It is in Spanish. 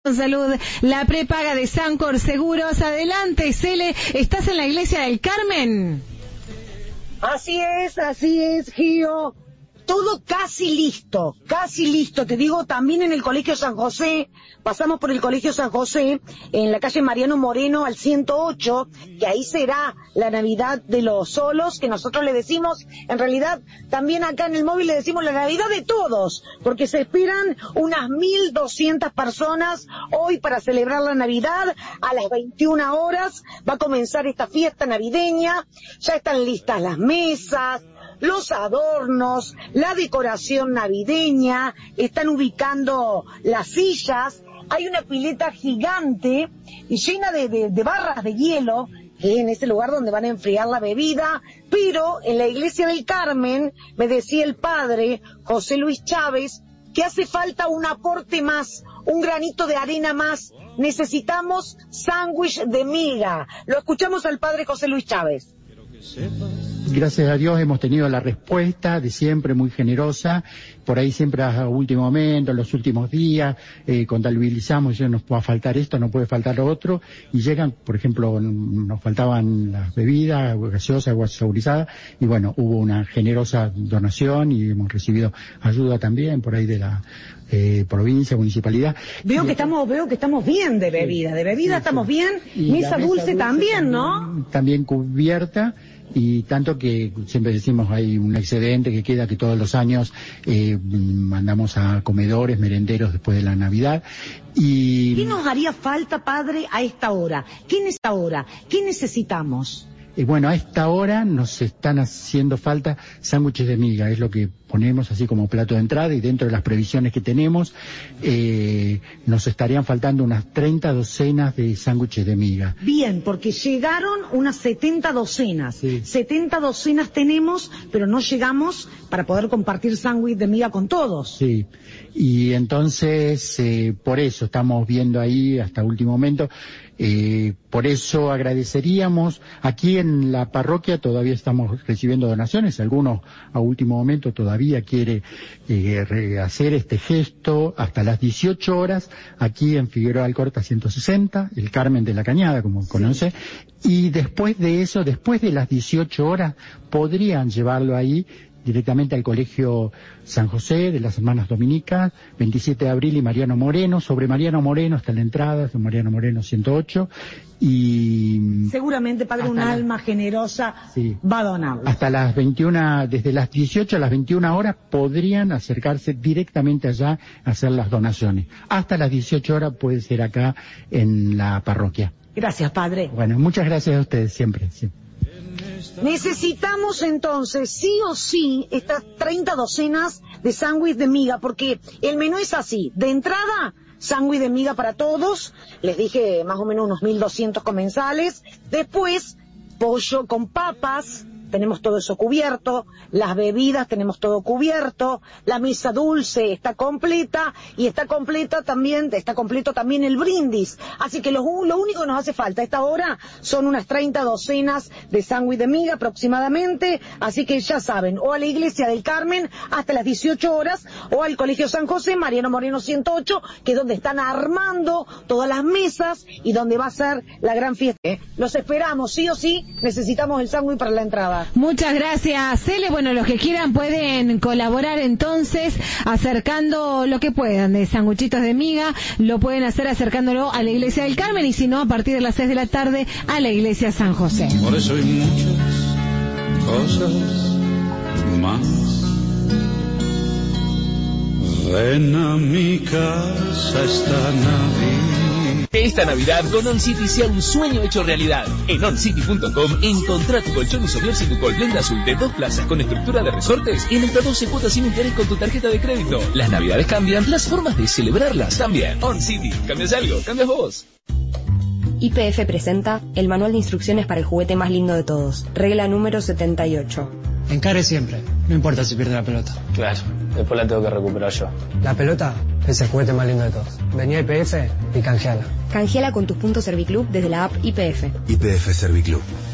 Salud, la prepaga de Sancor Seguros. Adelante, Cele, ¿estás en la iglesia del Carmen? Así es, Gio. Todo casi listo, te digo, también en el Colegio San José, pasamos por el Colegio San José, en la calle Mariano Moreno al 108, que ahí será la Navidad de los solos, que nosotros le decimos, en realidad, también acá en el móvil le decimos la Navidad de todos, porque se esperan unas 1.200 personas hoy para celebrar la Navidad. A las 21 horas va a comenzar esta fiesta navideña, ya están listas las mesas, los adornos, la decoración navideña, están ubicando las sillas, hay una pileta gigante llena de barras de hielo, que es en ese lugar donde van a enfriar la bebida, pero en la iglesia del Carmen, me decía el padre José Luis Chávez, que hace falta un aporte más, un granito de arena más, necesitamos sándwich de miga. Lo escuchamos al padre José Luis Chávez. Gracias a Dios hemos tenido la respuesta de siempre muy generosa, por ahí siempre a último momento, en los últimos días, contabilizamos, ya nos puede faltar esto, no puede faltar lo otro, y llegan, por ejemplo, nos faltaban las bebidas, agua gaseosa, agua saborizada, y bueno, hubo una generosa donación y hemos recibido ayuda también por ahí de la provincia, municipalidad. Veo que estamos bien de bebida, estamos bien, y mesa dulce también, ¿no? También cubierta. Y tanto que siempre decimos hay un excedente que queda, que todos los años mandamos a comedores, merenderos después de la Navidad. Y ¿qué nos haría falta, padre, a esta hora? ¿Qué necesitamos? Bueno, a esta hora nos están haciendo falta sándwiches de miga, es lo que ponemos así como plato de entrada, y dentro de las previsiones que tenemos nos estarían faltando unas 30 docenas de sándwiches de miga. Bien, porque llegaron unas 70 docenas. Sí. 70 docenas tenemos, pero no llegamos para poder compartir sándwich de miga con todos. Sí, y entonces por eso estamos viendo ahí hasta último momento. Por eso agradeceríamos, aquí en la parroquia todavía estamos recibiendo donaciones, algunos a último momento todavía quiere hacer este gesto hasta las 18 horas, aquí en Figueroa Alcorta 160, el Carmen de la Cañada, como conoce, y después de eso, después de las 18 horas, podrían llevarlo ahí directamente al Colegio San José de las Hermanas Dominicas, 27 de abril y Mariano Moreno. Sobre Mariano Moreno está la entrada, de Mariano Moreno 108, y seguramente, padre, un alma generosa va a donar. Hasta las 21, desde las 18 a las 21 horas podrían acercarse directamente allá a hacer las donaciones. Hasta las 18 horas puede ser acá en la parroquia. Gracias, padre. Bueno, muchas gracias a ustedes siempre. Sí. Necesitamos entonces, sí o sí, estas 30 docenas de sándwich de miga, porque el menú es así. De entrada, sándwich de miga para todos, les dije más o menos unos 1.200 comensales. Después, pollo con papas, tenemos todo eso cubierto. Las bebidas tenemos todo cubierto. La mesa dulce está completa, y está completo también el brindis. Así que lo único que nos hace falta a esta hora son unas 30 docenas de sándwich de miga aproximadamente. Así que ya saben, o a la iglesia del Carmen hasta las 18 horas, o al Colegio San José, Mariano Moreno 108, que es donde están armando todas las mesas y donde va a ser la gran fiesta. Los esperamos, sí o sí, necesitamos el sándwich para la entrada. Muchas gracias, Cele. Bueno, los que quieran pueden colaborar entonces acercando lo que puedan de sanguchitos de miga, lo pueden hacer acercándolo a la iglesia del Carmen, y si no, a partir de las 6 de la tarde a la iglesia San José. Por eso hay muchas cosas más. Ven a mi casa esta Navidad. Que esta Navidad con OnCity sea un sueño hecho realidad. En oncity.com encontrá tu colchón isomers y tu colblenda azul de 2 plazas con estructura de resortes en hasta 12 cuotas sin interés con tu tarjeta de crédito. Las Navidades cambian, las formas de celebrarlas también. OnCity, ¿cambias algo? ¿Cambias vos? YPF presenta el manual de instrucciones para el juguete más lindo de todos. Regla número 78. Encare siempre, no importa si pierde la pelota. Claro, después la tengo que recuperar yo. La pelota es el juguete más lindo de todos. Vení a YPF y canjeala. Canjeala con tus puntos Serviclub desde la app YPF. YPF Serviclub.